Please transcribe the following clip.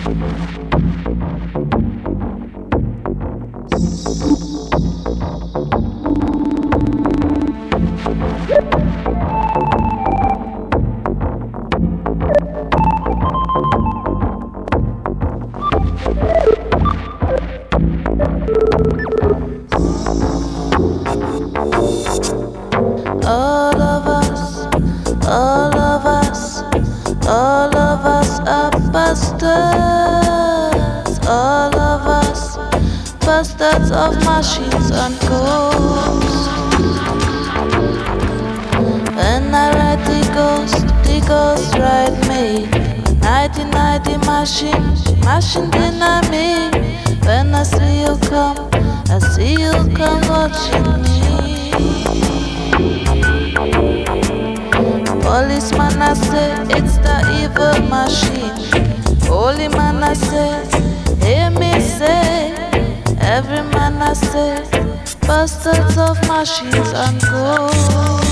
Bastards of machines and ghosts. When I write the ghost write me. Nighty nighty machine deny me. When I see you come watching me. Policeman I say it's the evil machine. Holy man I say, hear me say. Every man I say, bastards of machines and ghosts.